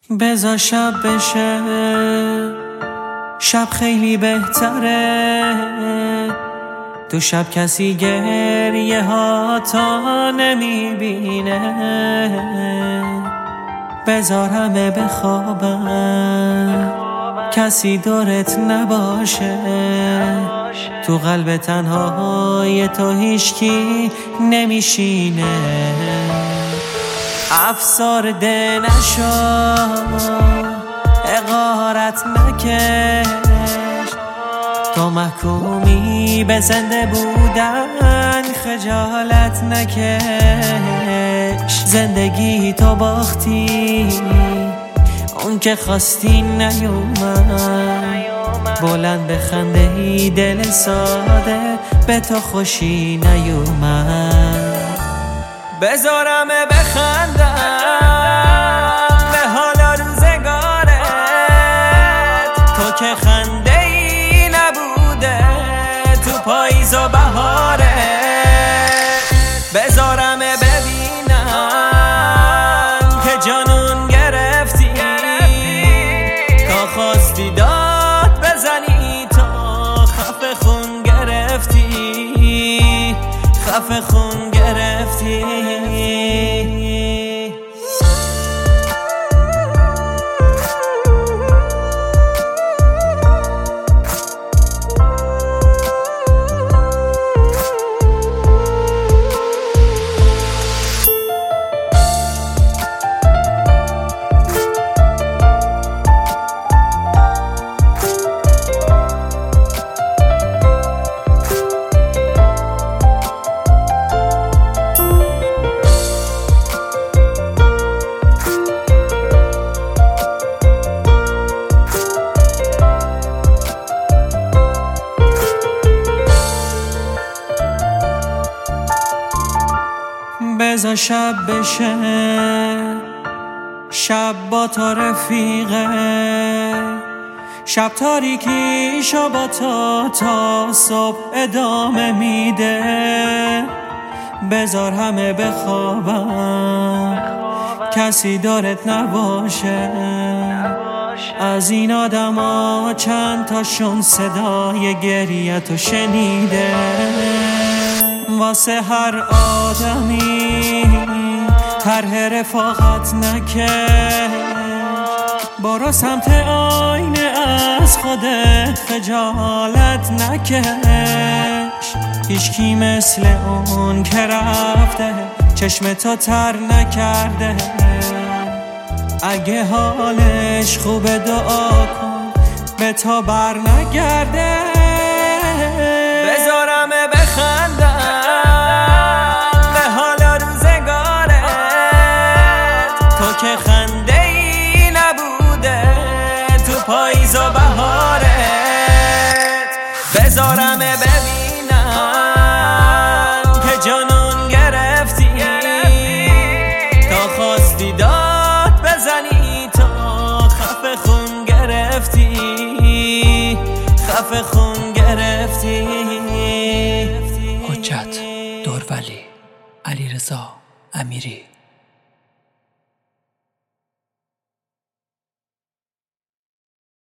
بذار شب بشه، شب خیلی بهتره. تو شب کسی گریه ها تا نمیبینه. بذار همه بخوابن، کسی دورت نباشه. تو قلب تنهای تو هیچکی نمیشینه. افسرده نشو، حقارت نکش. تو محکومی به زنده بودن، خجالت نکش. زندگی تو باختی، اون که خواستی نیومد. بلند بخنده ای دل ساده، به تو خوشی نیومد. بذارم بخندم به حال روزگارت. تو که خنده ای نبوده تو پاییز و بهارت. بذارم ببینم که جانون گرفتی. تا خواستی داد بزنی، تا خفه خون گرفتی. خفه خون گرفتی. بذار شب بشه، شب با تو رفیقه. شب تاریکیشو با تو تا صبح ادامه میده. بذار همه بخوابن، کسی دارت نباشه. از این آدما چند تاشون صدای گریه تو شنیده. واسه هر آدمی طرح رفاقت نکش. برو سمت آینه، از خودت خجالت نکش. هیچکی مثل اون که رفته چشم تو تر نکرده. اگه حالش خوبه دعا کن به تو بر نگرده. بذارم بخندم به حال روزگارت. تو که خنده ای نبوده تو پاییز و بهارت. بذارم ببینم که جانون گرفتی. تا خواستی داد بزنی، تا خفه خون گرفتی. خفه خون گرفتی. حجت، دورولی، علیرضا امیری.